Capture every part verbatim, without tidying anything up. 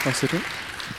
I'll sit in.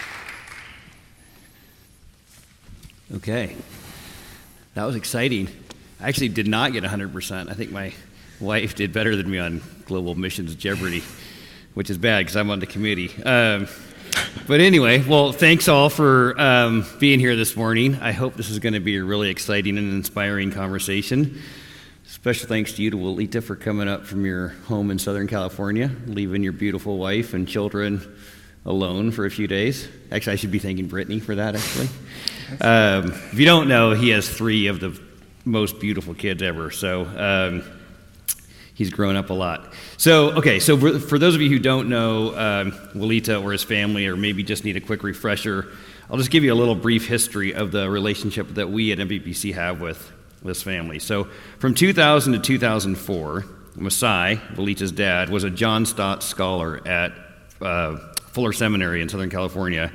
Okay. That was exciting. I actually did not get one hundred percent. I think my wife did better than me on Global Missions Jeopardy, which is bad because I'm on the committee. Um, but anyway, well, thanks all for um, being here this morning. I hope this is going to be a really exciting and inspiring conversation. Special thanks to you, to Walita, for coming up from your home in Southern California, leaving your beautiful wife and children alone for a few days. Actually, I should be thanking Brittany for that, actually. Um, if you don't know, he has three of the most beautiful kids ever, so um, he's grown up a lot. So, okay, so for, for those of you who don't know um, Walita or his family, or maybe just need a quick refresher, I'll just give you a little brief history of the relationship that we at M V P C have with this family. So, from two thousand to two thousand four, Masai, Walita's dad, was a John Stott scholar at uh, Fuller Seminary in Southern California,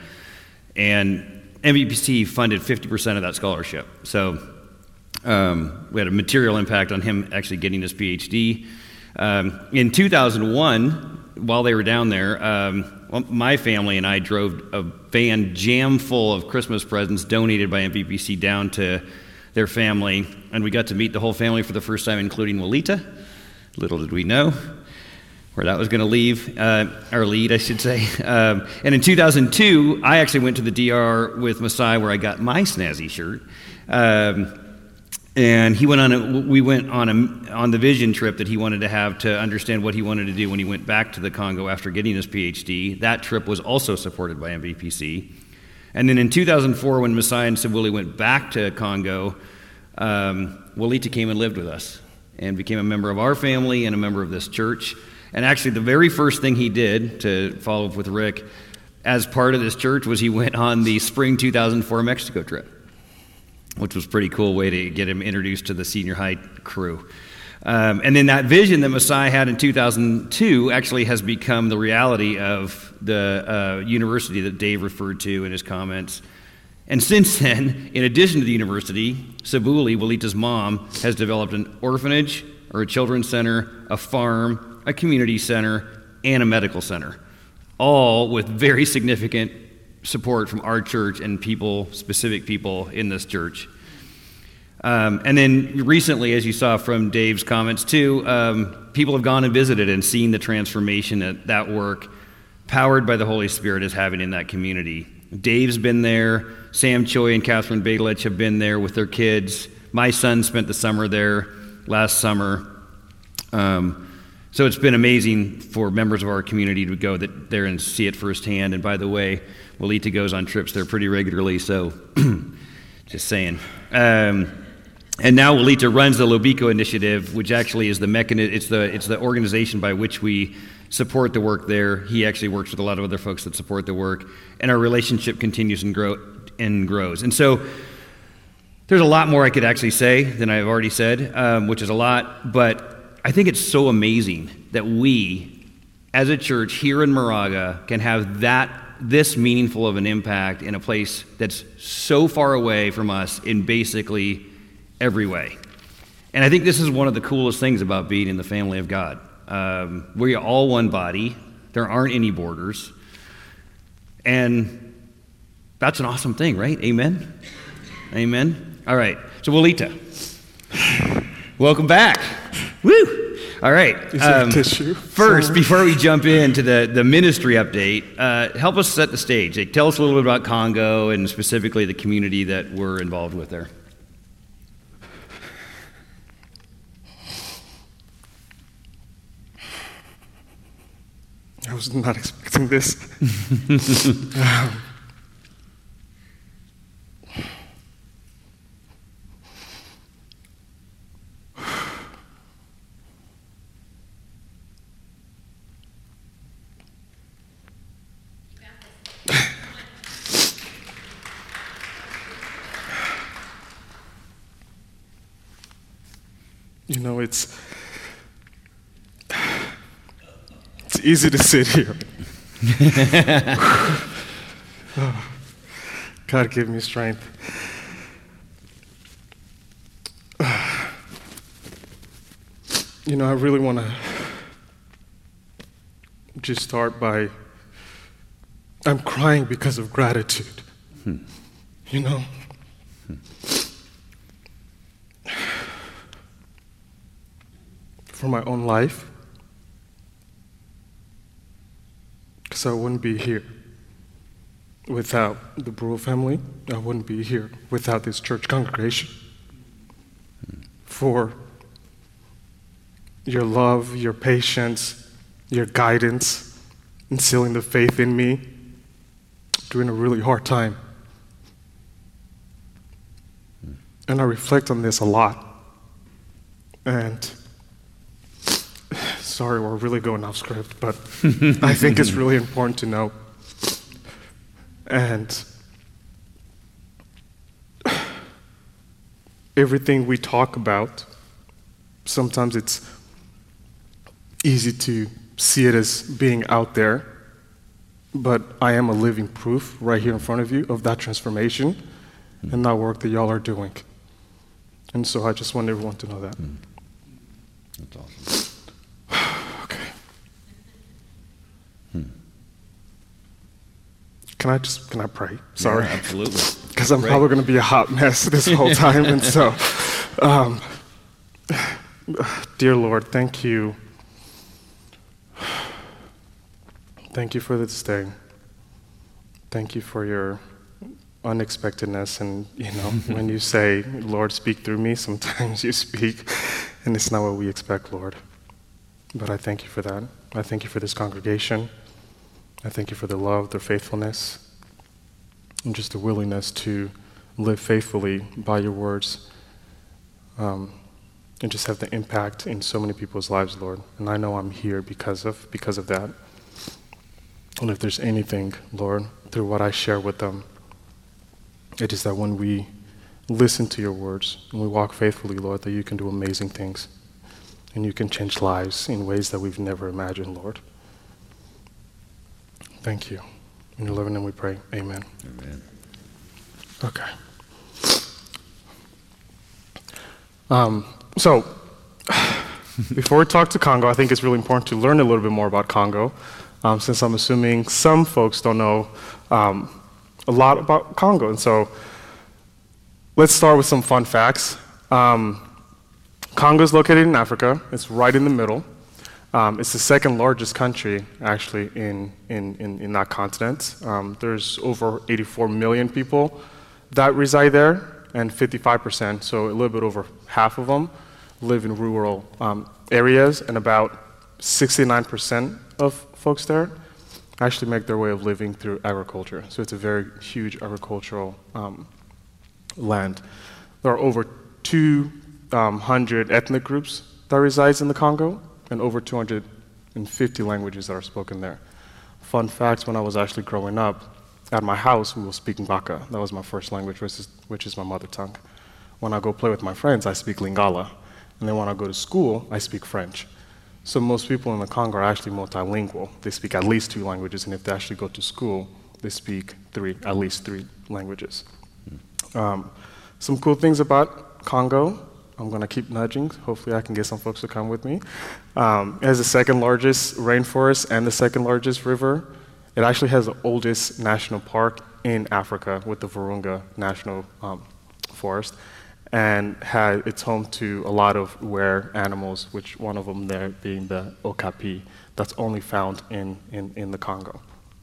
and M V P C funded fifty percent of that scholarship. So um, we had a material impact on him actually getting his P H D. Um, in two thousand one, while they were down there, um, well, my family and I drove a van jam full of Christmas presents donated by M V P C down to their family, and we got to meet the whole family for the first time, including Walita. Little did we know where that was going to leave, uh, our lead, I should say. Um, and in two thousand two, I actually went to the D R with Masai, where I got my snazzy shirt. Um, and he went on. A, we went on a on the vision trip that he wanted to have to understand what he wanted to do when he went back to the Congo after getting his P H D. That trip was also supported by M V P C. And then in two thousand four, when Masai and Sabuli went back to Congo, um, Walita came and lived with us and became a member of our family and a member of this church. And actually, the very first thing he did, to follow up with Rick, as part of this church, was he went on the spring two thousand four Mexico trip, which was a pretty cool way to get him introduced to the senior high crew. Um, and then that vision that Masai had in two thousand two actually has become the reality of the uh, university that Dave referred to in his comments. And since then, in addition to the university, Sabuli, Walita's mom, has developed an orphanage, or a children's center, a farm, a community center, and a medical center, all with very significant support from our church and people, specific people in this church. Um, and then recently, as you saw from Dave's comments too, um, people have gone and visited and seen the transformation that that work, powered by the Holy Spirit, is having in that community. Dave's been there. Sam Choi and Catherine Begelich have been there with their kids. My son spent the summer there last summer. Um, So it's been amazing for members of our community to go there and see it firsthand. And by the way, Walita goes on trips there pretty regularly, so just saying. Um, and now Walita runs the Lobiko Initiative, which actually is the mechanism, it's the, it's the organization by which we support the work there. He actually works with a lot of other folks that support the work, and our relationship continues and, grow, and grows. And so there's a lot more I could actually say than I've already said, um, which is a lot, but I think it's so amazing that we, as a church here in Moraga, can have that this meaningful of an impact in a place that's so far away from us in basically every way. And I think this is one of the coolest things about being in the family of God. Um, we're all one body. There aren't any borders. And that's an awesome thing, right? Amen? Amen? All right. So, Walita, welcome back. Woo! All right. Is there Um, tissue? first, Sorry. before we jump into the, the ministry update, uh, help us set the stage. Like, tell us a little bit about Congo and specifically the community that we're involved with there. I was not expecting this. um, You know, it's it's easy to sit here. Oh, God give me strength. You know, I really want to just start by I'm crying because of gratitude. Hmm. You know? Hmm. For my own life, because I wouldn't be here without the Brewer family. I wouldn't be here without this church congregation. Hmm. For your love, your patience, your guidance, instilling the faith in me during a really hard time. Hmm. And I reflect on this a lot. And sorry, we're really going off script, but I think it's really important to know. And everything we talk about, sometimes it's easy to see it as being out there, but I am a living proof right here in front of you of that transformation mm. and that work that y'all are doing. And so I just want everyone to know that. Mm. That's awesome. Okay. Hmm. Can I just, can I pray? Sorry. Yeah, absolutely. Because I'm Pray. probably going to be a hot mess this whole time. And so, um, dear Lord, thank you. Thank you for this day. Thank you for your unexpectedness. And, you know, when you say, Lord, speak through me, sometimes you speak, and it's not what we expect, Lord. But I thank you for that. I thank you for this congregation. I thank you for the love, their faithfulness, and just the willingness to live faithfully by your words, um, and just have the impact in so many people's lives, Lord. And I know I'm here because of because of that. And if there's anything, Lord, through what I share with them, it is that when we listen to your words and we walk faithfully, Lord, that you can do amazing things. And you can change lives in ways that we've never imagined, Lord. Thank you. In your loving name we pray. Amen. Amen. Okay. Um, so, before we talk to Congo, I think it's really important to learn a little bit more about Congo, um, since I'm assuming some folks don't know um, a lot about Congo. And so, let's start with some fun facts. Um, Congo is located in Africa. It's right in the middle. Um, it's the second largest country, actually, in, in, in, in that continent. Um, there's over eighty-four million people that reside there, and fifty-five percent, so a little bit over half of them, live in rural um, areas, and about sixty-nine percent of folks there actually make their way of living through agriculture. So it's a very huge agricultural um, land. There are over two hundred ethnic groups that resides in the Congo, and over two hundred fifty languages that are spoken there. Fun fact, when I was actually growing up, at my house, we were speaking Baka. That was my first language, which is, which is my mother tongue. When I go play with my friends, I speak Lingala. And then when I go to school, I speak French. So most people in the Congo are actually multilingual. They speak at least two languages, and if they actually go to school, they speak three, at least three languages. Mm. Um, some cool things about Congo. I'm going to keep nudging. Hopefully I can get some folks to come with me. Um, it has the second largest rainforest and the second largest river. It actually has the oldest national park in Africa with the Virunga National um, Forest, and has, it's home to a lot of rare animals, which one of them there being the okapi, that's only found in, in, in the Congo.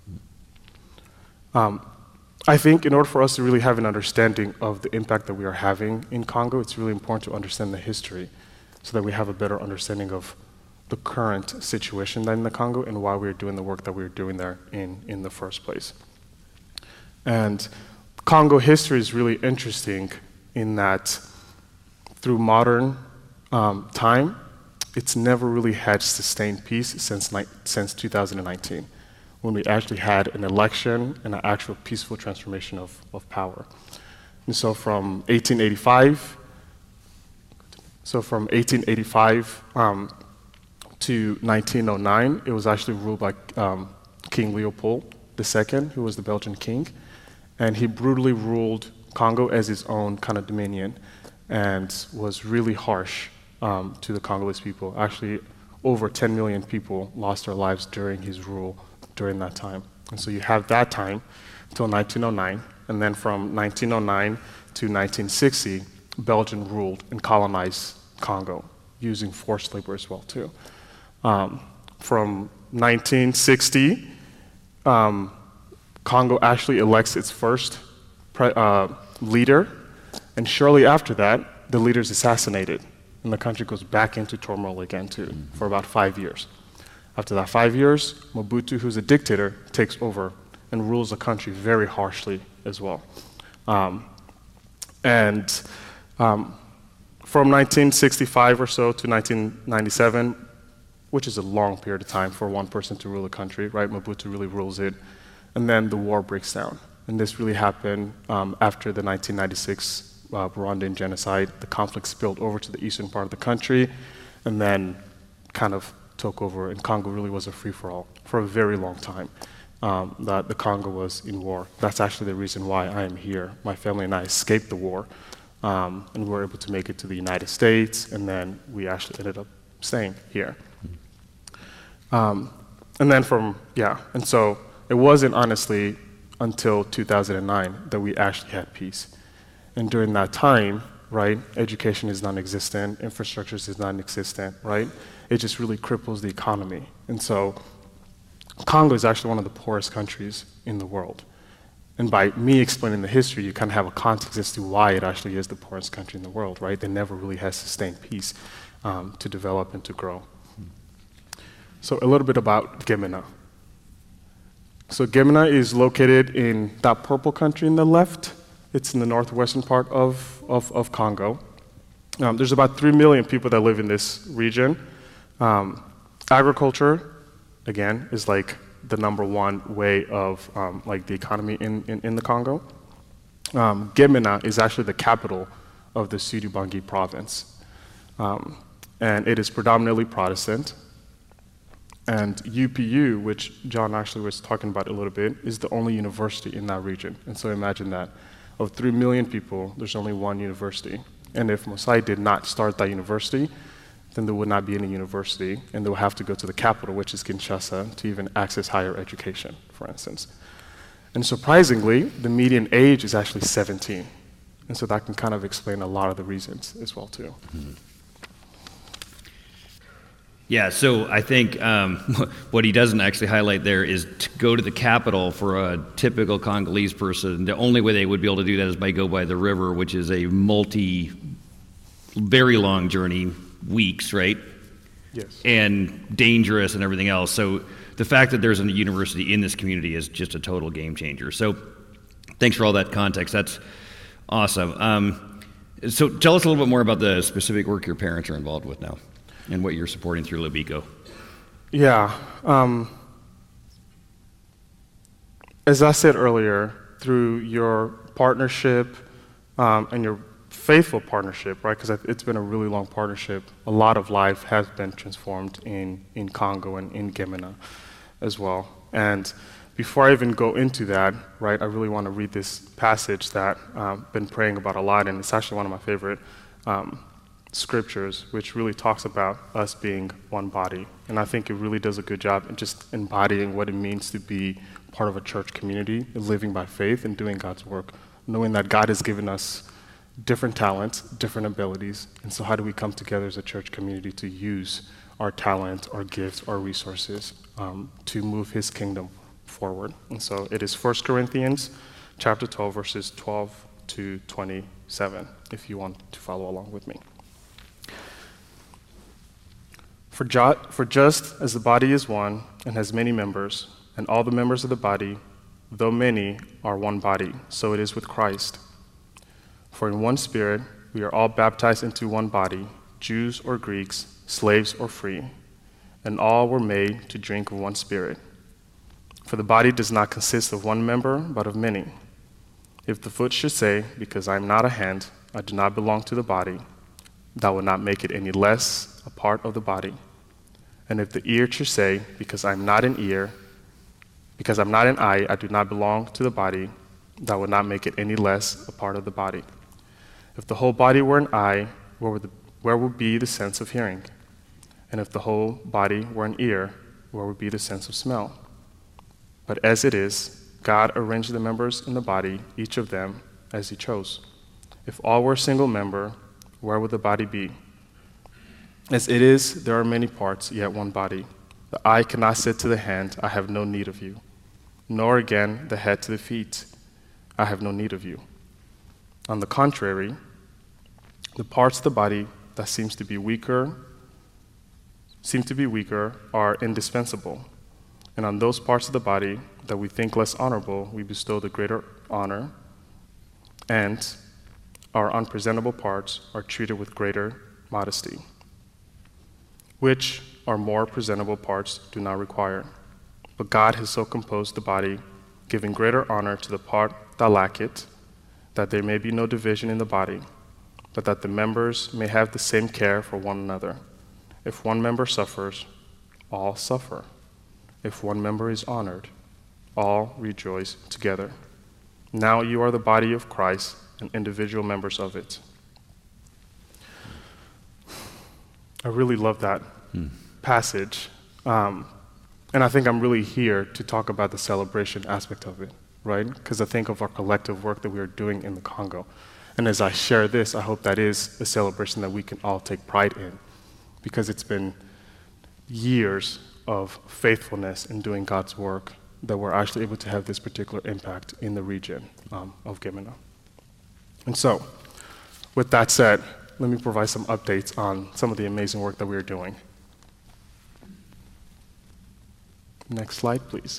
Um, I think in order for us to really have an understanding of the impact that we are having in Congo, it's really important to understand the history so that we have a better understanding of the current situation in the Congo and why we're doing the work that we're doing there in, in the first place. And Congo history is really interesting in that through modern um, time, it's never really had sustained peace since, since two thousand nineteen. When we actually had an election and an actual peaceful transformation of, of power. And so from eighteen eighty-five, so from eighteen eighty-five um, to nineteen oh nine, it was actually ruled by um, King Leopold the Second, who was the Belgian king, and he brutally ruled Congo as his own kind of dominion, and was really harsh um, to the Congolese people. Actually, over ten million people lost their lives during his rule during that time. And so you have that time until nineteen oh nine, and then from nineteen oh nine to nineteen sixty, Belgium ruled and colonized Congo, using forced labor as well too. Um, from nineteen sixty, um, Congo actually elects its first pre- uh, leader, and shortly after that, the leader is assassinated, and the country goes back into turmoil again too, for about five years. After that five years, Mobutu, who's a dictator, takes over and rules the country very harshly as well. Um, and um, from nineteen sixty-five or so to nineteen ninety-seven, which is a long period of time for one person to rule a country, right? Mobutu really rules it. And then the war breaks down. And this really happened um, after the nineteen ninety-six uh, Rwandan genocide. The conflict spilled over to the eastern part of the country and then kind of took over, and Congo really was a free-for-all for a very long time. Um, that the Congo was in war. That's actually the reason why I am here. My family and I escaped the war, um, and we were able to make it to the United States, and then we actually ended up staying here. Um, and then from, yeah, and so it wasn't honestly until two thousand nine that we actually had peace. And during that time, right, education is non-existent, infrastructure is non-existent, right? It just really cripples the economy. And so Congo is actually one of the poorest countries in the world. And by me explaining the history, you kind of have a context as to why it actually is the poorest country in the world, right? They never really had sustained peace um, to develop and to grow. So a little bit about Gemena. So Gemena is located in that purple country in the left. It's in the northwestern part of, of, of Congo. Um, there's about three million people that live in this region. Um, agriculture, again, is like the number one way of um, like the economy in, in, in the Congo. Um, Gemena is actually the capital of the Sud-Ubangi province. Um, and it is predominantly Protestant. And U P U, which John actually was talking about a little bit, is the only university in that region. And so imagine that. Of three million people, there's only one university. And if Mosai did not start that university, then there would not be any university, and they would have to go to the capital, which is Kinshasa, to even access higher education, for instance. And surprisingly, the median age is actually seventeen. And so that can kind of explain a lot of the reasons as well, too. Mm-hmm. Yeah, so I think um, what he doesn't actually highlight there is to go to the capital for a typical Congolese person. The only way they would be able to do that is by go by the river, which is a multi, very long journey, weeks, right? Yes. And dangerous and everything else. So the fact that there's a university in this community is just a total game changer. So thanks for all that context. That's awesome. Um, so tell us a little bit more about the specific work your parents are involved with now, and what you're supporting through Lobiko. Yeah. Um, as I said earlier, through your partnership um, and your faithful partnership, right, because it's been a really long partnership, a lot of life has been transformed in, in Congo and in Gemena as well. And before I even go into that, right, I really want to read this passage that I've um, been praying about a lot, and it's actually one of my favorite um, scriptures, which really talks about us being one body. And I think it really does a good job in just embodying what it means to be part of a church community, living by faith and doing God's work, knowing that God has given us different talents, different abilities, and so how do we come together as a church community to use our talent, our gifts, our resources um, to move His kingdom forward. And so it is First Corinthians chapter twelve, verses twelve to twenty-seven, if you want to follow along with me. For, jo- for just as the body is one and has many members, and all the members of the body, though many, are one body, so it is with Christ. For in one Spirit we are all baptized into one body, Jews or Greeks, slaves or free, and all were made to drink of one Spirit. For the body does not consist of one member, but of many. If the foot should say, because I am not a hand, I do not belong to the body, that would not make it any less a part of the body. And if the ear should say, because I am not an ear, because I'm not an eye, I do not belong to the body, that would not make it any less a part of the body. If the whole body were an eye, where would, the, where would be the sense of hearing? And if the whole body were an ear, where would be the sense of smell? But as it is, God arranged the members in the body, each of them as he chose. If all were a single member, where would the body be? As it is, there are many parts, yet one body. The eye cannot say to the hand, I have no need of you, nor again the head to the feet, I have no need of you. On the contrary, the parts of the body that seems to be weaker, seem to be weaker are indispensable. And on those parts of the body that we think less honorable, we bestow the greater honor, and our unpresentable parts are treated with greater modesty, which our more presentable parts do not require. But God has so composed the body, giving greater honor to the part that lack it, that there may be no division in the body, but that the members may have the same care for one another. If one member suffers, all suffer. If one member is honored, all rejoice together. Now you are the body of Christ and individual members of it. I really love that hmm. passage. Um, and I think I'm really here to talk about the celebration aspect of it, right? Because I think of our collective work that we are doing in the Congo. And as I share this, I hope that is a celebration that we can all take pride in, because it's been years of faithfulness in doing God's work that we're actually able to have this particular impact in the region um, of Gemena. And so, with that said, let me provide some updates on some of the amazing work that we are doing. Next slide, please.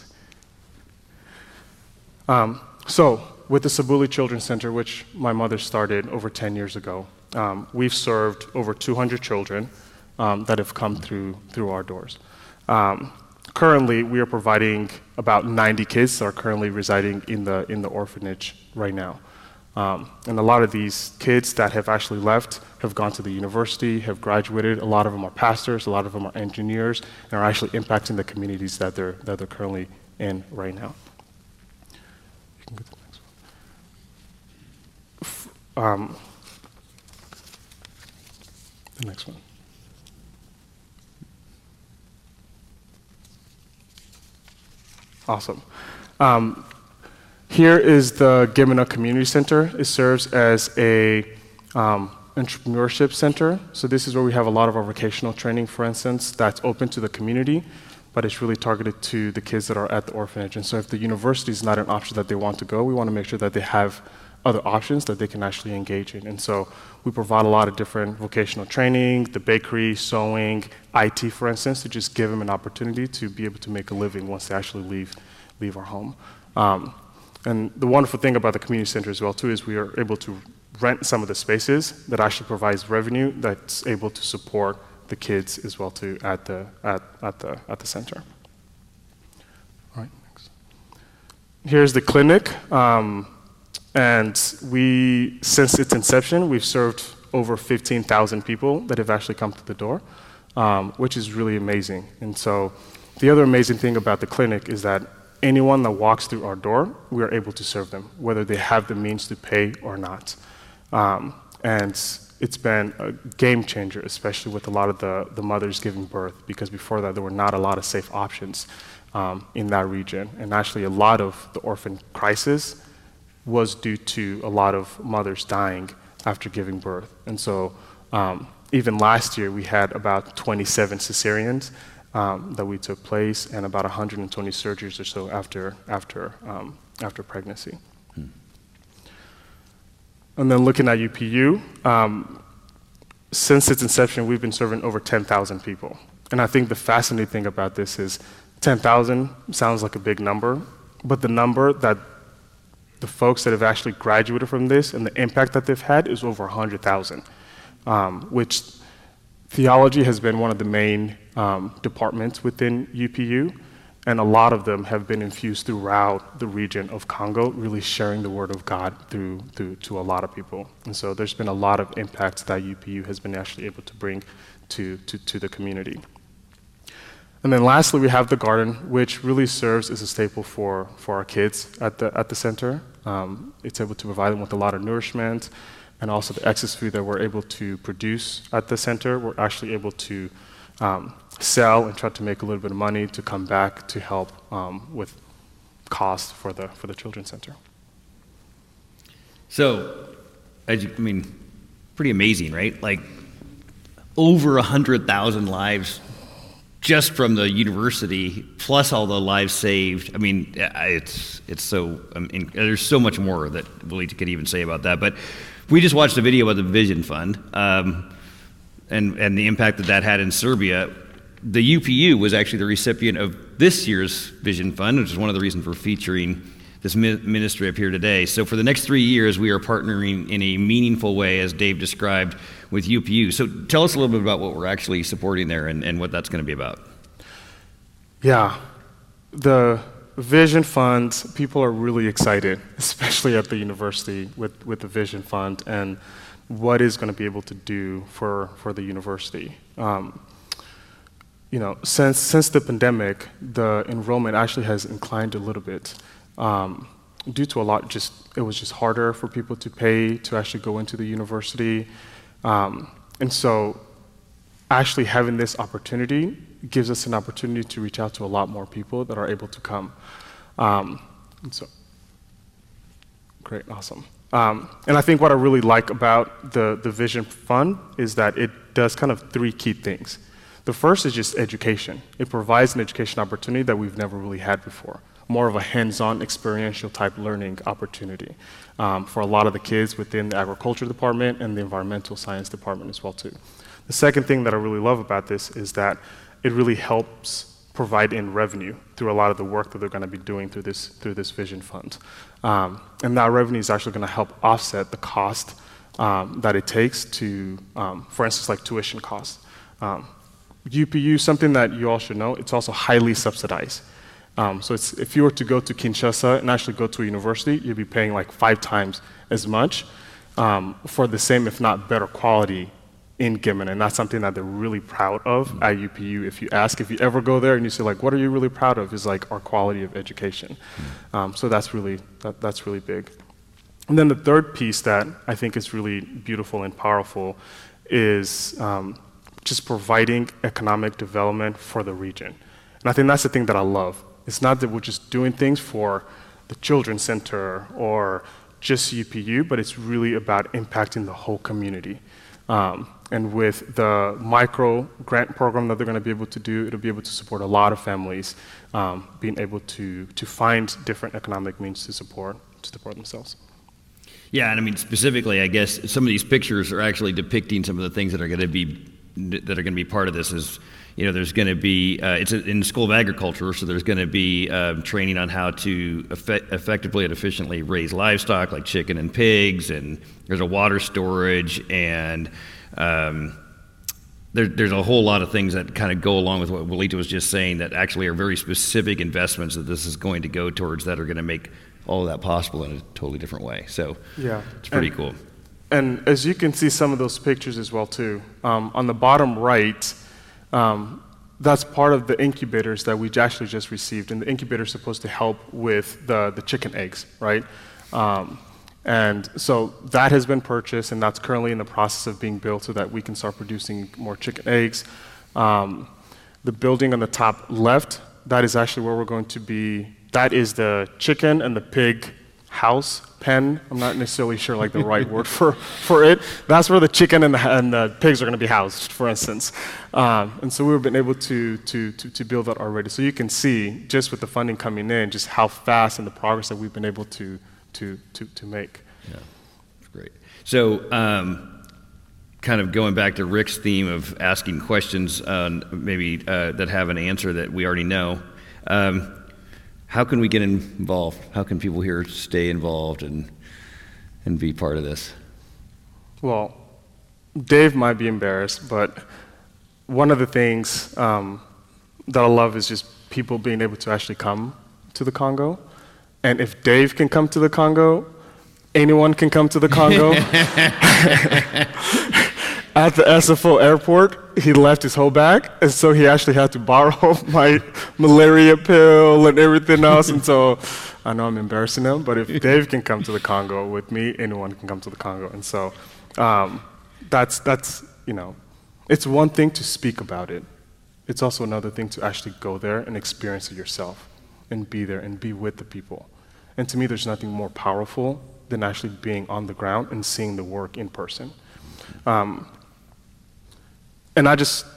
Um, so, with the Sabuli Children's Center, which my mother started over ten years ago, um, we've served over two hundred children um, that have come through through our doors. Um, currently, we are providing about ninety kids that are currently residing in the in the orphanage right now. Um, and a lot of these kids that have actually left have gone to the university, have graduated. A lot of them are pastors, a lot of them are engineers, and are actually impacting the communities that they're that they're currently in right now. You can go to the next one. Um, the next one. Awesome. Um, here is the Gemena Community Center. It serves as a um, entrepreneurship center. So this is where we have a lot of our vocational training, for instance, that's open to the community, but it's really targeted to the kids that are at the orphanage. And so if the university is not an option that they want to go, we want to make sure that they have other options that they can actually engage in. And so we provide a lot of different vocational training, the bakery, sewing, I T, for instance, to just give them an opportunity to be able to make a living once they actually leave, leave our home. Um, and the wonderful thing about the community center as well, too, is we are able to rent some of the spaces that actually provides revenue that's able to support the kids as well, too, at the, at, at the, at the center. All right, next. Here's the clinic. Um, And we, since its inception, we've served over fifteen thousand people that have actually come through the door, um, which is really amazing. And so the other amazing thing about the clinic is that anyone that walks through our door, we are able to serve them, whether they have the means to pay or not. Um, and it's been a game changer, especially with a lot of the, the mothers giving birth, because before that, there were not a lot of safe options um, in that region. And actually, a lot of the orphan crisis was due to a lot of mothers dying after giving birth. And so um, even last year, we had about twenty-seven cesareans um, that we took place, and about one hundred twenty surgeries or so after, after, um, after pregnancy. Hmm. And then looking at U P U, um, since its inception, we've been serving over ten thousand people. And I think the fascinating thing about this is ten thousand sounds like a big number, but the number that the folks that have actually graduated from this and the impact that they've had is over one hundred thousand, um, which theology has been one of the main um, departments within U P U, and a lot of them have been infused throughout the region of Congo, really sharing the word of God through, through to a lot of people. And so there's been a lot of impacts that U P U has been actually able to bring to, to, to the community. And then lastly, we have the garden, which really serves as a staple for, for our kids at the, at the center. Um, it's able to provide them with a lot of nourishment, and also the excess food that we're able to produce at the center, we're actually able to um, sell and try to make a little bit of money to come back to help um, with cost for the for the children's center. So, as you, I mean, pretty amazing, right? Like over a hundred thousand lives just from the university, plus all the lives saved. I mean, it's it's so. I mean, there's so much more that Willie could even say about that. But we just watched a video about the Vision Fund um, and and the impact that that had in Serbia. The U P U was actually the recipient of this year's Vision Fund, which is one of the reasons we're featuring this ministry up here today. So for the next three years, we are partnering in a meaningful way, as Dave described, with U P U. So tell us a little bit about what we're actually supporting there and, and what that's going to be about. Yeah, the Vision Fund, people are really excited, especially at the university with, with the Vision Fund and what is going to be able to do for, for the university. Um, you know, since, since the pandemic, the enrollment actually has inclined a little bit. Um, due to a lot, just it was just harder for people to pay to actually go into the university. Um, and so actually having this opportunity gives us an opportunity to reach out to a lot more people that are able to come. Um, and so, great, awesome. Um, and I think what I really like about the, the Vision Fund is that it does kind of three key things. The first is just education. It provides an education opportunity that we've never really had before. More of a hands-on experiential type learning opportunity um, for a lot of the kids within the agriculture department and the environmental science department as well too. The second thing that I really love about this is that it really helps provide in revenue through a lot of the work that they're going to be doing through this through this Vision Fund. Um, and that revenue is actually going to help offset the cost um, that it takes to, um, for instance, like tuition costs. Um, U P U, something that you all should know, it's also highly subsidized. Um, so it's, if you were to go to Kinshasa and actually go to a university, you'd be paying like five times as much um, for the same, if not better quality in Guimen. And that's something that they're really proud of at U P U. If you ask, if you ever go there and you say like, what are you really proud of, is like our quality of education. Um, so that's really, that, that's really big. And then the third piece that I think is really beautiful and powerful is um, just providing economic development for the region. And I think that's the thing that I love. It's not that we're just doing things for the Children's Center or just U P U, but it's really about impacting the whole community. Um, and with the micro grant program that they're going to be able to do, it'll be able to support a lot of families um, being able to, to find different economic means to support, to support themselves. Yeah, and I mean specifically, I guess some of these pictures are actually depicting some of the things that are going to be that are going to be part of this. Is you know, there's going to be, uh, it's in the School of Agriculture, so there's going to be um, training on how to effect- effectively and efficiently raise livestock like chicken and pigs, and there's a water storage, and um, there, there's a whole lot of things that kind of go along with what Walita was just saying that actually are very specific investments that this is going to go towards that are going to make all of that possible in a totally different way. So yeah, it's pretty and, cool. And as you can see some of those pictures as well too, um, on the bottom right, Um, that's part of the incubators that we actually just received, and the incubator is supposed to help with the, the chicken eggs, right? Um, and so that has been purchased, and that's currently in the process of being built so that we can start producing more chicken eggs. Um, the building on the top left, that is actually where we're going to be, that is the chicken and the pig house, pen, I'm not necessarily sure like the right word for, for it. That's where the chicken and the, and the pigs are going to be housed, for instance. Um, and so we've been able to, to, to, to build that already. So you can see, just with the funding coming in, just how fast and the progress that we've been able to, to, to, to make. Yeah, that's great. So um, kind of going back to Rick's theme of asking questions uh, maybe uh, that have an answer that we already know, um, how can we get involved? How can people here stay involved and and be part of this? Well, Dave might be embarrassed, but one of the things um, that I love is just people being able to actually come to the Congo. And if Dave can come to the Congo, anyone can come to the Congo. At the S F O airport, he left his whole bag, and so he actually had to borrow my malaria pill and everything else, and so I know I'm embarrassing him, but if Dave can come to the Congo with me, anyone can come to the Congo. And so um, that's, that's, you know, it's one thing to speak about it. It's also another thing to actually go there and experience it yourself. and be there and be with the people. And to me, there's nothing more powerful than actually being on the ground and seeing the work in person. Um, and I just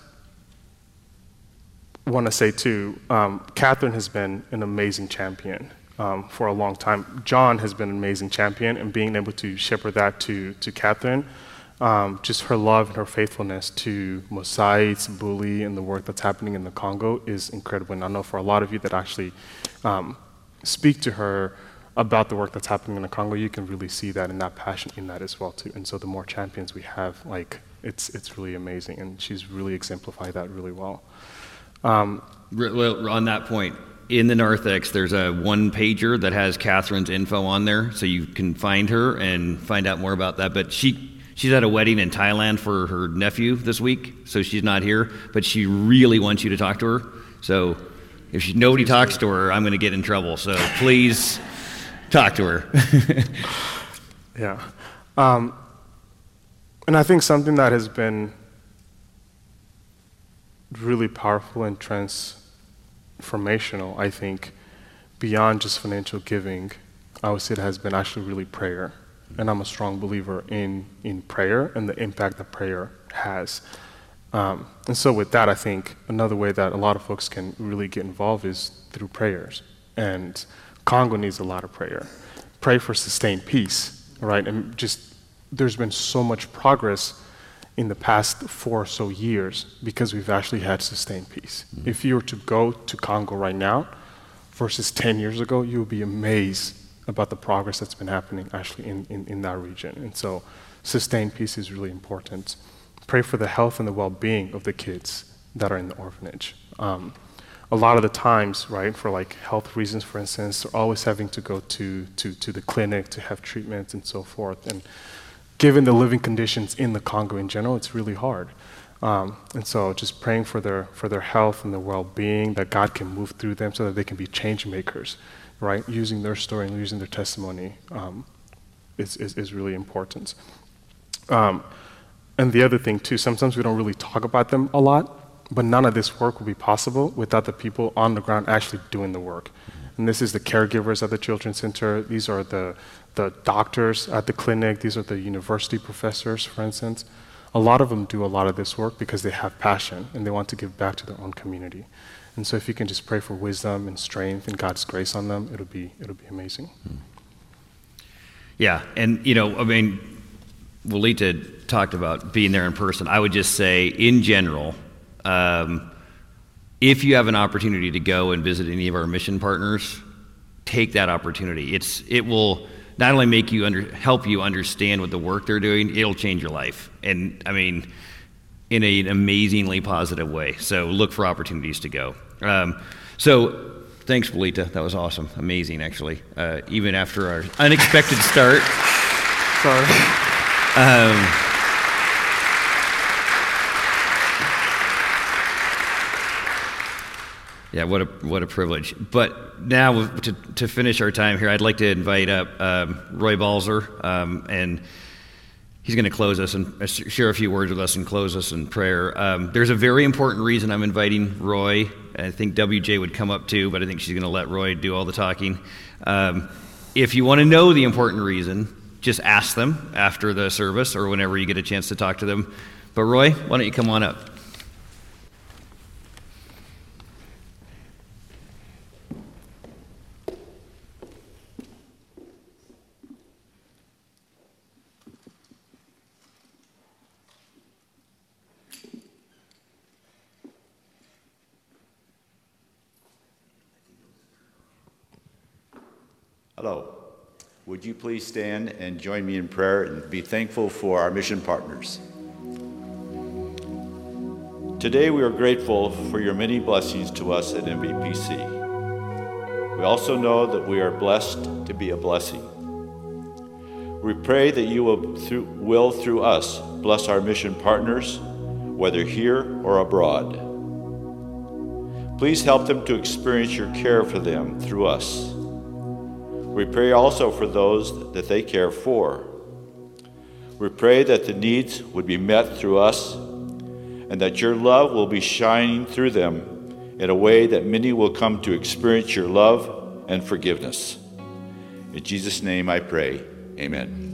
want to say too, um, Catherine has been an amazing champion um, for a long time. John has been an amazing champion, and being able to shepherd that to, to Catherine, um, just her love and her faithfulness to Mosaites, Bully, and the work that's happening in the Congo is incredible. And I know for a lot of you that actually um, speak to her about the work that's happening in the Congo, you can really see that and that passion in that as well too. And so the more champions we have, like, it's it's really amazing, and she's really exemplified that really well. Um, well, on that point, in the narthex, there's a one pager that has Catherine's info on there, so you can find her and find out more about that. But she she's at a wedding in Thailand for her nephew this week, so she's not here. But she really wants you to talk to her. So if she, nobody talks to her, I'm going to get in trouble. So please talk to her. Yeah. Um, and I think something that has been really powerful and transformational, I think, beyond just financial giving, I would say it has been actually really prayer. And I'm a strong believer in, in prayer and the impact that prayer has. Um, and so with that, I think another way that a lot of folks can really get involved is through prayers. And Congo needs a lot of prayer. Pray for sustained peace, right? And just, there's been so much progress in the past four or so years because we've actually had sustained peace. Mm-hmm. If you were to go to Congo right now versus ten years ago, you would be amazed about the progress that's been happening actually in, in, in that region. And so sustained peace is really important. Pray for the health and the well-being of the kids that are in the orphanage. Um, a lot of the times, right, for like health reasons, for instance, they're always having to go to, to, to the clinic to have treatments and so forth. And given the living conditions in the Congo in general, it's really hard. Um, and so just praying for their for their health and their well-being, that God can move through them so that they can be change makers, right? Using their story and using their testimony um, is, is, is really important. Um, and the other thing too, sometimes we don't really talk about them a lot, but none of this work would be possible without the people on the ground actually doing the work. And this is the caregivers at the Children's Center. These are the the doctors at the clinic. These are the university professors, for instance. A lot of them do a lot of this work because they have passion and they want to give back to their own community. And so if you can just pray for wisdom and strength and God's grace on them, it'll be it'll be amazing. Yeah, and you know, I mean, Walita talked about being there in person. I would just say, in general, um, if you have an opportunity to go and visit any of our mission partners, take that opportunity. It's it will not only make you under, help you understand what the work they're doing, it'll change your life. And I mean, in a, an amazingly positive way. So look for opportunities to go. Um, so thanks, Walita. That was awesome. Amazing, actually. Uh, even after our unexpected start. Sorry. Um, Yeah, what a what a privilege. But now, to to finish our time here, I'd like to invite up um, Roy Balzer, um, and he's going to close us and share a few words with us and close us in prayer. Um, there's a very important reason I'm inviting Roy. I think W J would come up too, but I think she's going to let Roy do all the talking. Um, if you want to know the important reason, just ask them after the service or whenever you get a chance to talk to them. But Roy, why don't you come on up? Hello. Would you please stand and join me in prayer and be thankful for our mission partners? Today we are grateful for your many blessings to us at M B P C. We also know that we are blessed to be a blessing. We pray that you will through, will through us bless our mission partners, whether here or abroad. Please help them to experience your care for them through us. We pray also for those that they care for. We pray that the needs would be met through us and that your love will be shining through them in a way that many will come to experience your love and forgiveness. In Jesus' name I pray, amen.